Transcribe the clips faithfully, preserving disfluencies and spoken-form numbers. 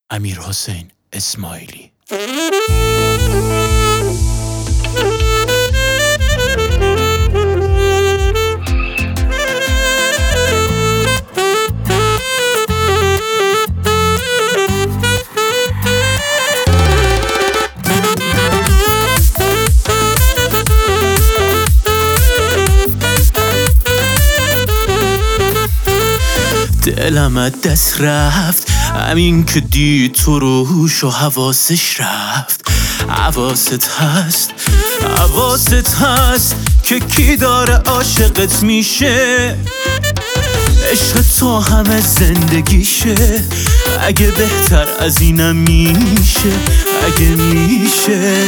امیرحسین اسماعیلی. دلم از دست رفت همین که دید تو روش و حواسش رفت. حواست هست حواست هست که کی داره عاشقت میشه. عشق تو همه زندگیشه، اگه بهتر از اینم میشه، اگه میشه.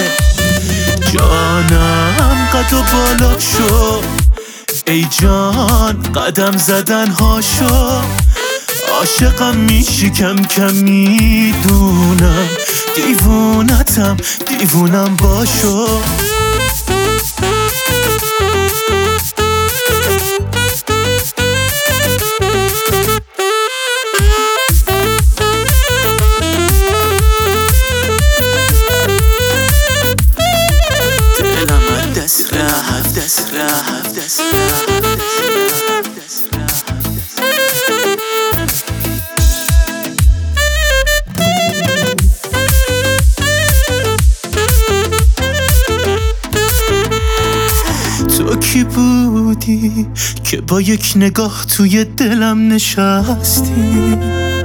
جانم قد و بالا شو ای جان، قدم زدن هاشو. عاشقم میشی کم کم میدونم، دیوونتم دیوونم باشو. دلم دست رفت دست رفت دست رفت. تو کی بودی که با یک نگاه توی دلم نشستی؟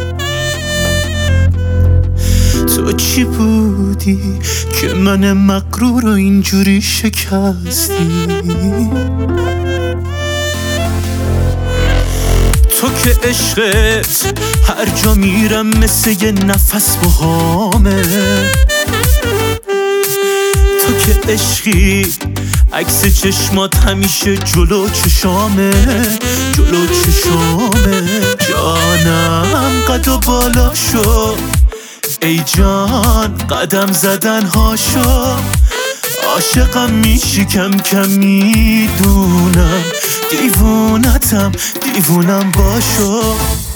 تو چی بودی که من مغرور رو اینجوری شکستی؟ تو که عشقت هر جا میرم مثل یه نفس بهامه. تو که عشقی عکس چشمات همیشه جلو چشامه، جلو چشامه. جانم قد و بالا شو ای جان، قدم زدن هاشو. عاشقم میشی کم کم میدونم، دیوونتم دیوونم باشو.